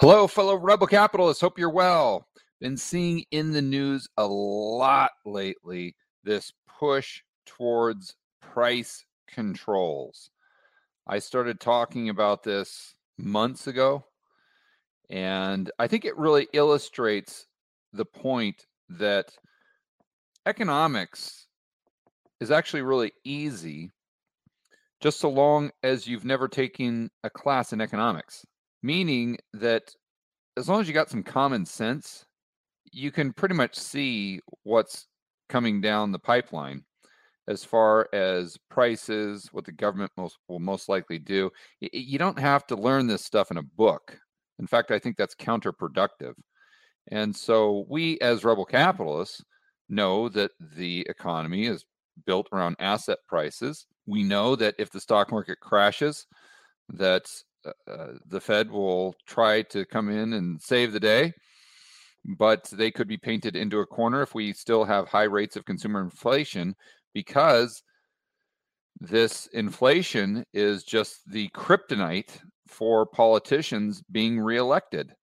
Hello, fellow rebel capitalists. Hope you're well. Been seeing in the news a lot lately this push towards price controls. I started talking about this months ago, and I think it really illustrates the point that economics is actually really easy, just so long as you've never taken a class in economics. Meaning that as long as you got some common sense, you can pretty much see what's coming down the pipeline as far as prices, what the government will most likely do. You don't have to learn this stuff in a book. In fact, I think that's counterproductive. And so we as rebel capitalists know that the economy is built around asset prices. We know that if the stock market crashes, that the Fed will try to come in and save the day, but they could be painted into a corner if we still have high rates of consumer inflation, because this inflation is just the kryptonite for politicians being reelected.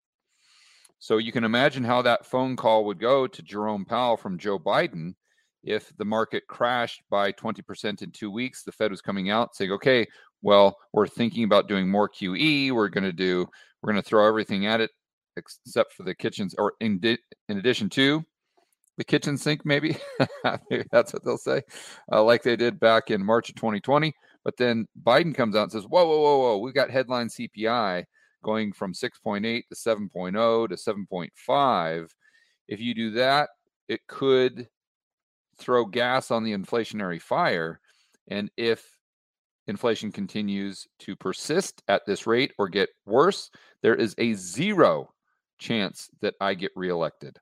So you can imagine how that phone call would go to Jerome Powell from Joe Biden if the market crashed by 20% in 2 weeks. The Fed was coming out saying, okay, well, we're thinking about doing more QE. We're going to throw everything at it except for the kitchens, or in addition to the kitchen sink, maybe. Maybe that's what they'll say, like they did back in March of 2020. But then Biden comes out and says, whoa, whoa, whoa, whoa, we've got headline CPI going from 6.8 to 7.0 to 7.5. If you do that, it could throw gas on the inflationary fire. And if inflation continues to persist at this rate or get worse, there is a 0 chance that I get reelected.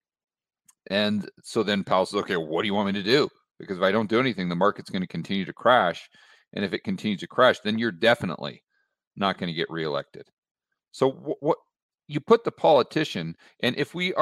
And so then Powell says, okay, what do you want me to do? Because if I don't do anything, the market's going to continue to crash. And if it continues to crash, then you're definitely not going to get reelected. So what you put the politician, and if we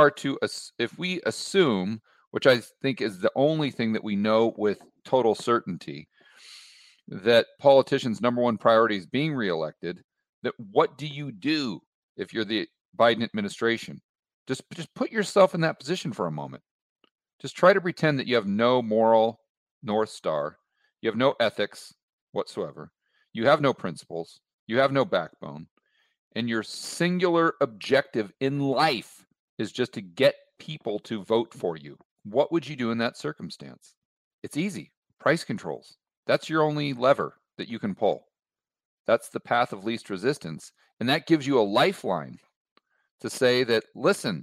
assume, which I think is the only thing that we know with total certainty, that politicians' number one priority is being reelected, that what do you do if you're the Biden administration? Just put yourself in that position for a moment. Just try to pretend that you have no moral North Star. You have no ethics whatsoever. You have no principles. You have no backbone. And your singular objective in life is just to get people to vote for you. What would you do in that circumstance? It's easy. Price controls. That's your only lever that you can pull. That's the path of least resistance. And that gives you a lifeline to say that, listen,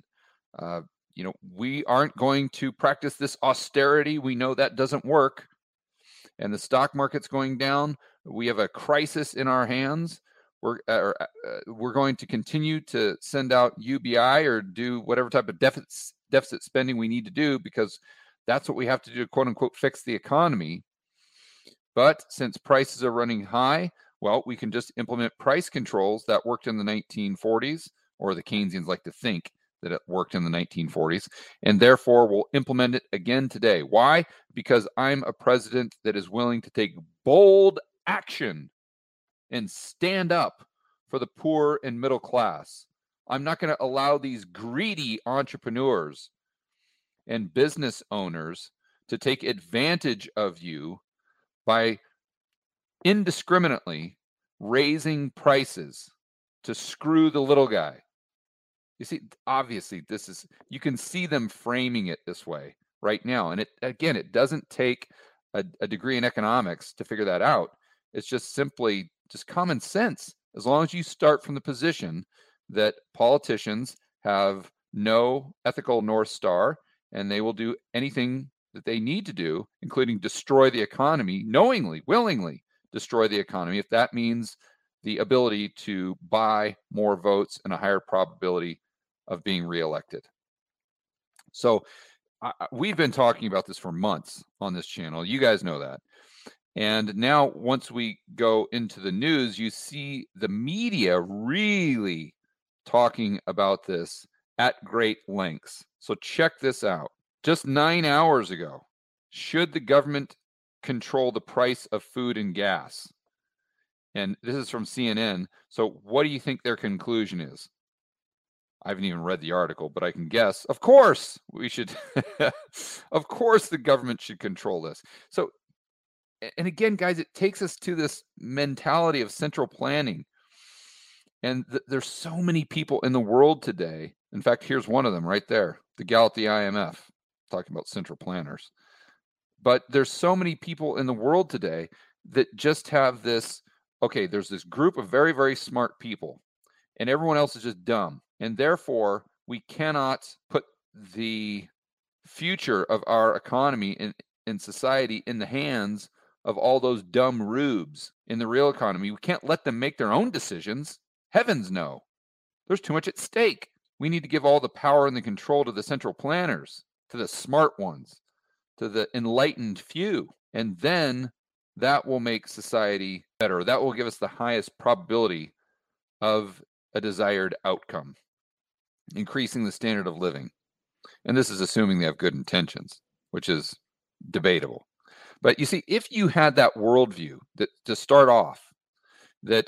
we aren't going to practice this austerity. We know that doesn't work. And the stock market's going down. We have a crisis in our hands. We're going to continue to send out UBI or do whatever type of deficit spending we need to do, because that's what we have to do to, quote unquote, fix the economy. But since prices are running high, well, we can just implement price controls that worked in the 1940s, or the Keynesians like to think that it worked in the 1940s, and therefore we'll implement it again today. Why? Because I'm a president that is willing to take bold action and stand up for the poor and middle class. I'm not going to allow these greedy entrepreneurs and business owners to take advantage of you by indiscriminately raising prices to screw the little guy. You see, obviously, you can see them framing it this way right now. And it doesn't take a degree in economics to figure that out. It's just simply just common sense. As long as you start from the position that politicians have no ethical North Star, and they will do anything that they need to do, including destroy the economy, knowingly, willingly destroy the economy, if that means the ability to buy more votes and a higher probability of being reelected. So we've been talking about this for months on this channel. You guys know that. And now once we go into the news, you see the media really talking about this at great lengths. So check this out. Just 9 hours ago, should the government control the price of food and gas? And this is from CNN. So what do you think their conclusion is? I haven't even read the article, but I can guess. Of course, we should. Of course, the government should control this. So, and again, guys, it takes us to this mentality of central planning. And there's so many people in the world today. In fact, here's one of them right there, the gal at the IMF talking about central planners. But there's so many people in the world today that just have this, okay, there's this group of very, very smart people, and everyone else is just dumb. And therefore, we cannot put the future of our economy in society in the hands of all those dumb rubes in the real economy. We can't let them make their own decisions. Heavens no. There's too much at stake. We need to give all the power and the control to the central planners, to the smart ones, to the enlightened few. And then that will make society better. That will give us the highest probability of a desired outcome, increasing the standard of living. And this is assuming they have good intentions, which is debatable. But you see, if you had that worldview that to start off, that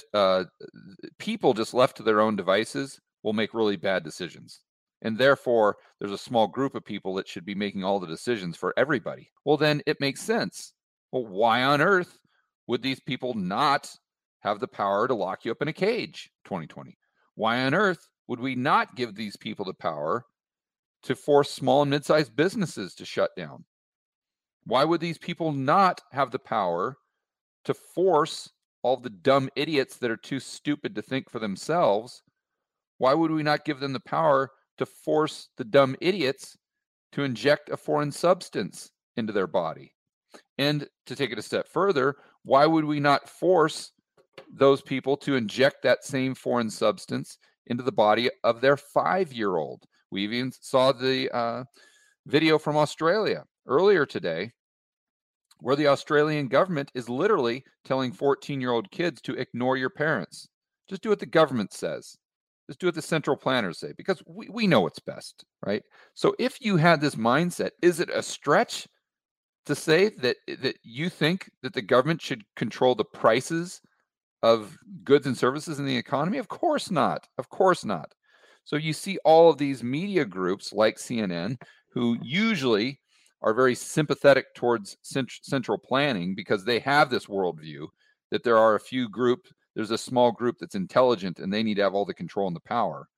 people just left to their own devices will make really bad decisions. And therefore, there's a small group of people that should be making all the decisions for everybody. Well, then it makes sense. Well, why on earth would these people not have the power to lock you up in a cage? 2020. Why on earth would we not give these people the power to force small and mid-sized businesses to shut down? Why would these people not have the power to force all the dumb idiots that are too stupid to think for themselves? Why would we not give them the power to force the dumb idiots to inject a foreign substance into their body? And to take it a step further, why would we not force those people to inject that same foreign substance into the body of their 5-year-old? We even saw the video from Australia earlier today, where the Australian government is literally telling 14-year-old kids to ignore your parents. Just do what the government says. Just do what the central planners say, because we know what's best, right? So if you had this mindset, is it a stretch to say that you think that the government should control the prices of goods and services in the economy? Of course not. Of course not. So you see all of these media groups like CNN, who usually are very sympathetic towards central planning because they have this worldview that there are a few groups, there's a small group that's intelligent and they need to have all the control and the power.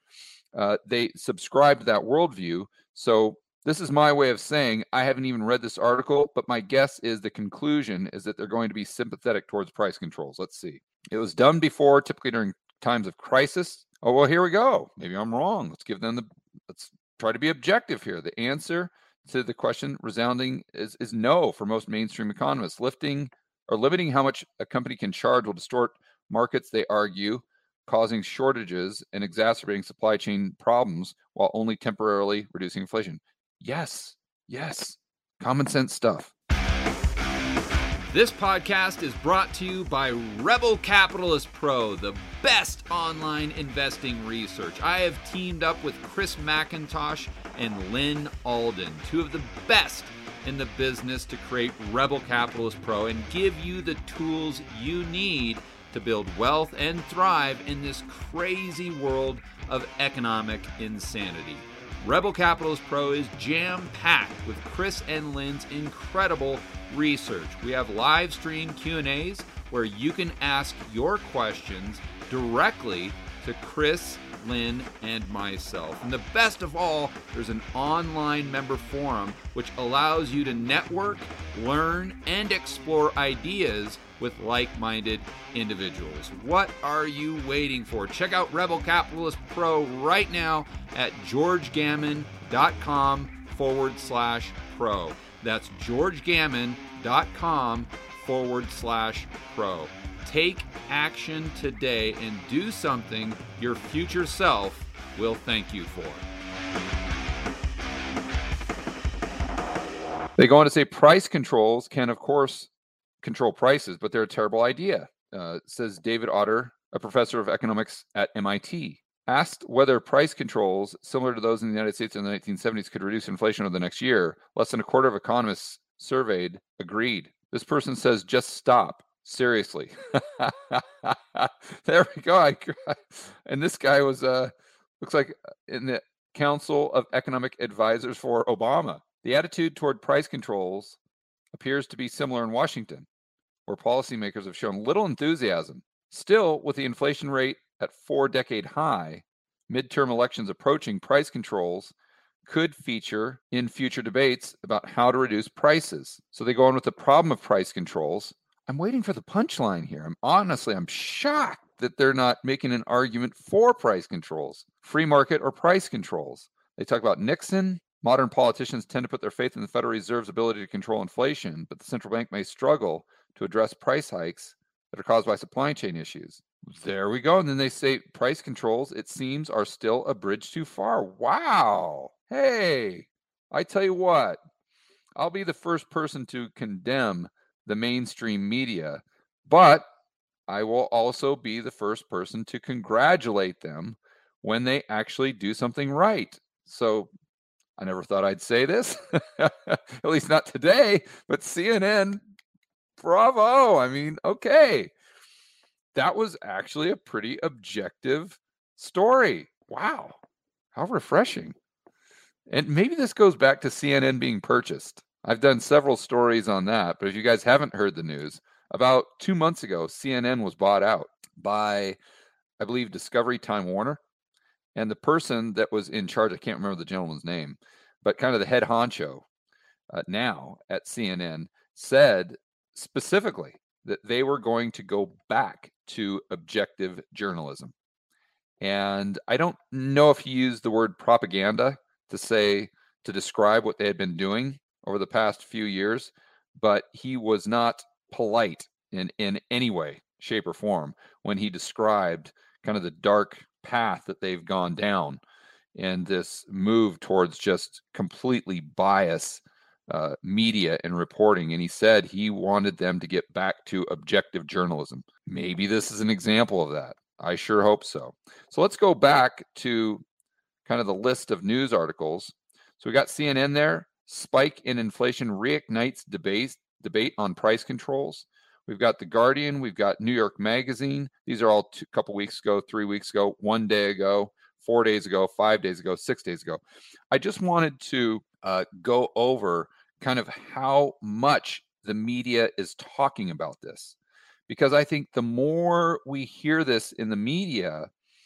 They subscribe to that worldview. So this is my way of saying, I haven't even read this article, but my guess is the conclusion is that they're going to be sympathetic towards price controls. Let's see. It was done before, typically during times of crisis. Oh, well, here we go. Maybe I'm wrong. Let's try to be objective here. The answer to the question resounding is no for most mainstream economists. Limiting how much a company can charge will distort markets, they argue, causing shortages and exacerbating supply chain problems while only temporarily reducing inflation. Yes. Common sense stuff. This podcast is brought to you by Rebel Capitalist Pro, the best online investing research. I have teamed up with Chris McIntosh and Lynn Alden, two of the best in the business, to create Rebel Capitalist Pro and give you the tools you need to build wealth and thrive in this crazy world of economic insanity. Rebel Capitalist Pro is jam-packed with Chris and Lynn's incredible research. We have live stream Q&As where you can ask your questions directly to Chris, Lynn, and myself. And the best of all, there's an online member forum which allows you to network, learn, and explore ideas with like-minded individuals. What are you waiting for? Check out Rebel Capitalist Pro right now at georgegammon.com/pro. That's georgegammon.com/pro. Take action today and do something your future self will thank you for. They go on to say price controls can, of course, control prices, but they're a terrible idea, says David Otter, a professor of economics at MIT. Asked whether price controls similar to those in the United States in the 1970s could reduce inflation over the next year, less than a quarter of economists surveyed agreed. This person says, just stop. Seriously. There we go. And this guy was Looks like in the Council of Economic Advisors for Obama. The attitude toward price controls appears to be similar in Washington, where policymakers have shown little enthusiasm. Still, with the inflation rate at 4-decade high, midterm elections approaching, price controls could feature in future debates about how to reduce prices. So they go on with the problem of price controls. I'm waiting for the punchline here. I'm shocked that they're not making an argument for price controls, free market or price controls. They talk about Nixon. Modern politicians tend to put their faith in the Federal Reserve's ability to control inflation, but the central bank may struggle to address price hikes that are caused by supply chain issues. There we go. And then they say price controls, it seems, are still a bridge too far. Wow. Hey, I tell you what, I'll be the first person to condemn the mainstream media, but I will also be the first person to congratulate them when they actually do something right. So I never thought I'd say this, at least not today, but CNN, bravo. I mean, okay. That was actually a pretty objective story. Wow. How refreshing. And maybe this goes back to CNN being purchased. I've done several stories on that, but if you guys haven't heard the news, about 2 months ago, CNN was bought out by, I believe, Discovery Time Warner. And the person that was in charge, I can't remember the gentleman's name, but kind of the head honcho now at CNN said specifically that they were going to go back to objective journalism. And I don't know if he used the word propaganda to describe what they had been doing over the past few years, but he was not polite in any way, shape, or form when he described kind of the dark path that they've gone down and this move towards just completely biased media and reporting. And he said he wanted them to get back to objective journalism. Maybe this is an example of that. I sure hope so. So let's go back to kind of the list of news articles. So we got CNN there. Spike in inflation reignites debate on price controls. We've got The Guardian. We've got New York Magazine. These are all a couple weeks ago, 3 weeks ago, 1 day ago, 4 days ago, 5 days ago, 6 days ago. I just wanted to go over kind of how much the media is talking about this, because I think the more we hear this in the media,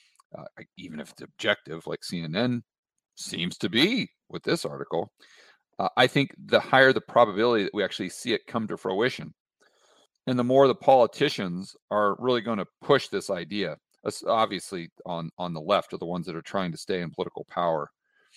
even if it's objective, like CNN seems to be with this article, I think the higher the probability that we actually see it come to fruition. And the more the politicians are really going to push this idea, obviously on the left are the ones that are trying to stay in political power.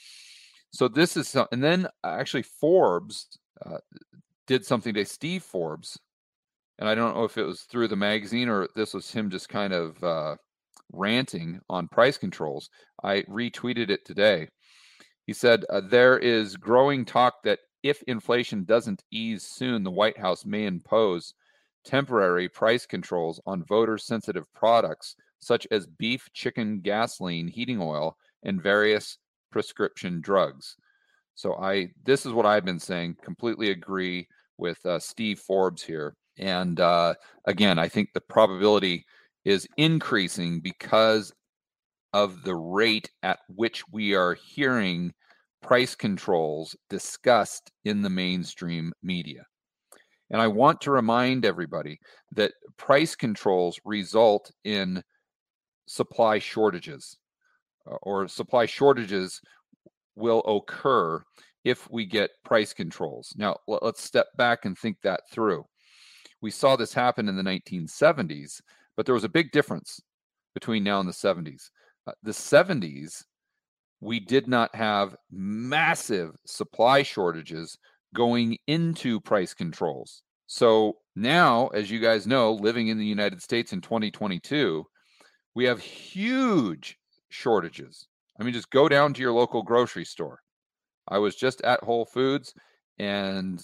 So this is, and then actually Forbes did something to Steve Forbes, and I don't know if it was through the magazine or this was him just kind of ranting on price controls. I retweeted it today. He said, there is growing talk that if inflation doesn't ease soon, the White House may impose temporary price controls on voter-sensitive products such as beef, chicken, gasoline, heating oil, and various prescription drugs. So this is what I've been saying. Completely agree with Steve Forbes here. And again, I think the probability is increasing because of the rate at which we are hearing price controls discussed in the mainstream media. And I want to remind everybody that price controls result in supply shortages, or supply shortages will occur if we get price controls. Now, let's step back and think that through. We saw this happen in the 1970s, but there was a big difference between now and the 70s. The 70s, we did not have massive supply shortages going into price controls. So now, as you guys know, living in the United States in 2022, we have huge shortages. I mean, just go down to your local grocery store. I was just at Whole Foods, and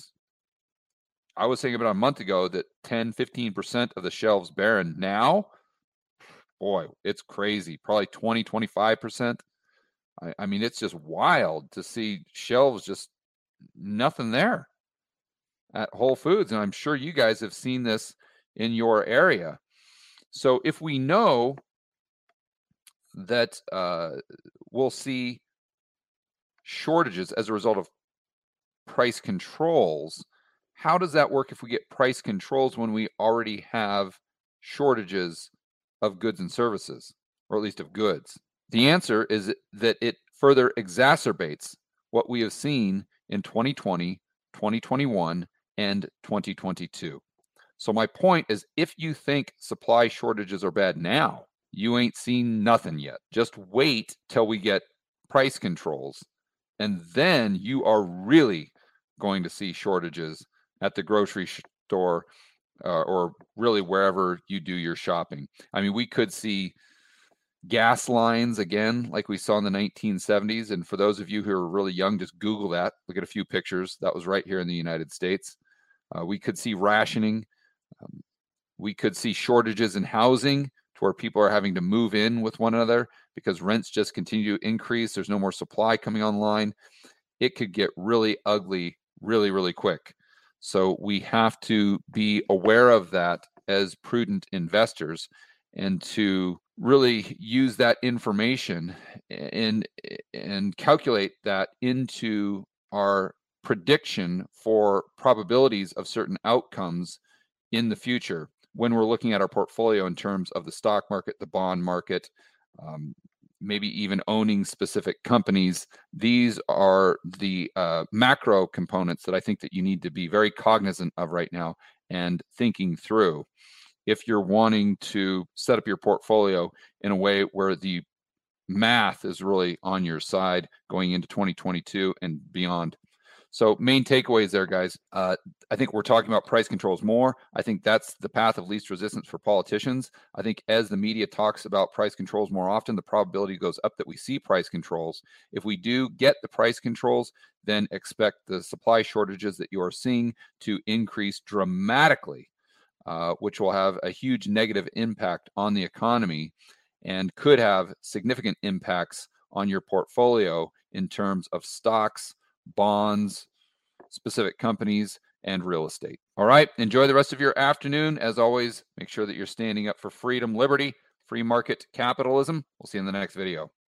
I was saying about a month ago that 10-15% of the shelves barren. Now, boy, it's crazy. Probably 20-25%. I mean, it's just wild to see shelves just nothing there at Whole Foods. And I'm sure you guys have seen this in your area. So if we know that we'll see shortages as a result of price controls. How does that work if we get price controls when we already have shortages of goods and services, or at least of goods? The answer is that it further exacerbates what we have seen in 2020, 2021, and 2022. So my point is, if you think supply shortages are bad now, you ain't seen nothing yet. Just wait till we get price controls, and then you are really going to see shortages at the grocery store or really wherever you do your shopping. I mean, we could see gas lines again, like we saw in the 1970s. And for those of you who are really young, just Google that. Look at a few pictures. That was right here in the United States. We could see rationing. We could see shortages in housing to where people are having to move in with one another because rents just continue to increase. There's no more supply coming online. It could get really ugly really, really quick. So we have to be aware of that as prudent investors and to really use that information and calculate that into our prediction for probabilities of certain outcomes in the future when we're looking at our portfolio in terms of the stock market, the bond market, maybe even owning specific companies. These are the macro components that I think that you need to be very cognizant of right now and thinking through if you're wanting to set up your portfolio in a way where the math is really on your side going into 2022 and beyond. So main takeaways there, guys. I think we're talking about price controls more. I think that's the path of least resistance for politicians. I think as the media talks about price controls more often, the probability goes up that we see price controls. If we do get the price controls, then expect the supply shortages that you are seeing to increase dramatically, which will have a huge negative impact on the economy and could have significant impacts on your portfolio in terms of stocks, bonds, specific companies, and real estate. All right. Enjoy the rest of your afternoon. As always, make sure that you're standing up for freedom, liberty, free market capitalism. We'll see you in the next video.